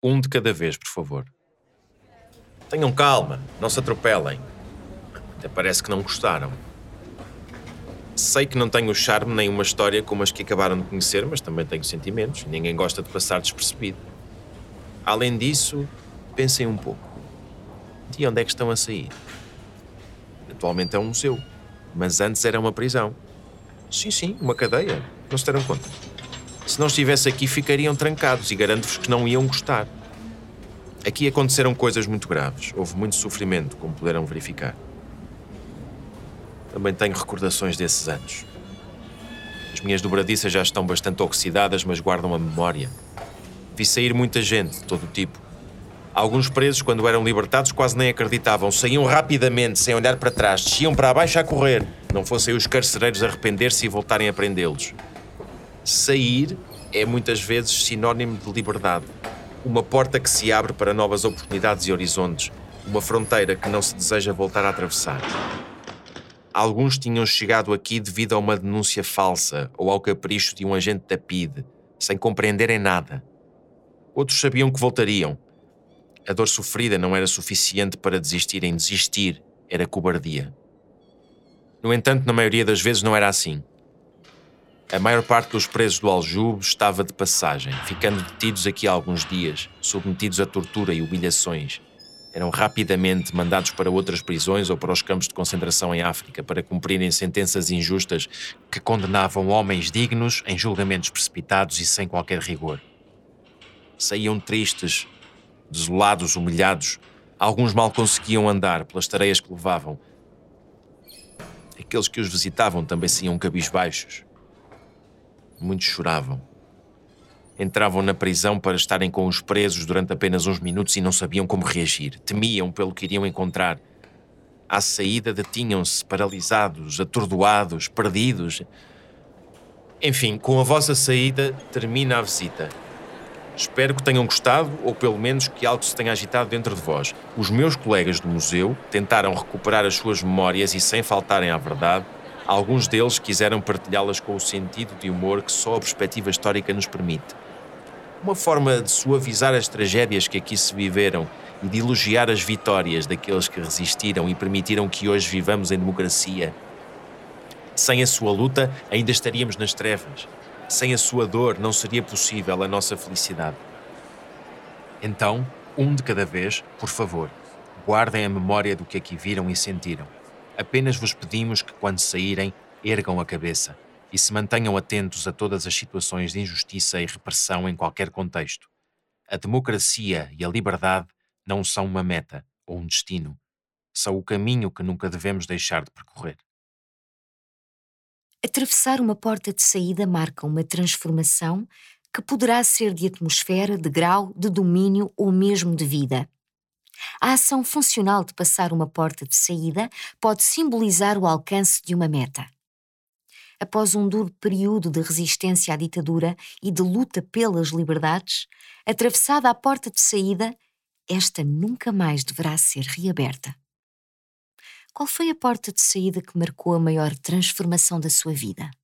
Um de cada vez, por favor. Tenham calma, não se atropelem. Até parece que não gostaram. Sei que não tenho o charme nem uma história como as que acabaram de conhecer, mas também tenho sentimentos e ninguém gosta de passar despercebido. Além disso, pensem um pouco. De onde é que estão a sair? Atualmente é um museu, mas antes era uma prisão. Sim, uma cadeia. Não se deram conta. Se não estivesse aqui, ficariam trancados e garanto-vos que não iam gostar. Aqui aconteceram coisas muito graves. Houve muito sofrimento, como puderam verificar. Também tenho recordações desses anos. As minhas dobradiças já estão bastante oxidadas, mas guardam a memória. Vi sair muita gente, de todo o tipo. Alguns presos, quando eram libertados, quase nem acreditavam. Saíam rapidamente, sem olhar para trás. Desciam para baixo a correr. Não fossem os carcereiros arrepender-se e voltarem a prendê-los. Sair é muitas vezes sinónimo de liberdade. Uma porta que se abre para novas oportunidades e horizontes. Uma fronteira que não se deseja voltar a atravessar. Alguns tinham chegado aqui devido a uma denúncia falsa ou ao capricho de um agente da PIDE, sem compreenderem nada. Outros sabiam que voltariam. A dor sofrida não era suficiente para desistirem. Desistir era cobardia. No entanto, na maioria das vezes não era assim. A maior parte dos presos do Aljube estava de passagem, ficando detidos aqui há alguns dias, submetidos a tortura e humilhações. Eram rapidamente mandados para outras prisões ou para os campos de concentração em África para cumprirem sentenças injustas que condenavam homens dignos em julgamentos precipitados e sem qualquer rigor. Saíam tristes, desolados, humilhados. Alguns mal conseguiam andar pelas tareias que levavam. Aqueles que os visitavam também saíam cabisbaixos. Muitos choravam. Entravam na prisão para estarem com os presos durante apenas uns minutos e não sabiam como reagir. Temiam pelo que iriam encontrar. À saída detinham-se, paralisados, atordoados, perdidos. Enfim, com a vossa saída termina a visita. Espero que tenham gostado, ou pelo menos que algo se tenha agitado dentro de vós. Os meus colegas do museu tentaram recuperar as suas memórias e, sem faltarem à verdade, alguns deles quiseram partilhá-las com o sentido de humor que só a perspectiva histórica nos permite. Uma forma de suavizar as tragédias que aqui se viveram e de elogiar as vitórias daqueles que resistiram e permitiram que hoje vivamos em democracia. Sem a sua luta, ainda estaríamos nas trevas. Sem a sua dor, não seria possível a nossa felicidade. Então, um de cada vez, por favor, guardem a memória do que aqui viram e sentiram. Apenas vos pedimos que, quando saírem, ergam a cabeça e se mantenham atentos a todas as situações de injustiça e repressão em qualquer contexto. A democracia e a liberdade não são uma meta ou um destino. São o caminho que nunca devemos deixar de percorrer. Atravessar uma porta de saída marca uma transformação que poderá ser de atmosfera, de grau, de domínio ou mesmo de vida. A ação funcional de passar uma porta de saída pode simbolizar o alcance de uma meta. Após um duro período de resistência à ditadura e de luta pelas liberdades, atravessada a porta de saída, esta nunca mais deverá ser reaberta. Qual foi a porta de saída que marcou a maior transformação da sua vida?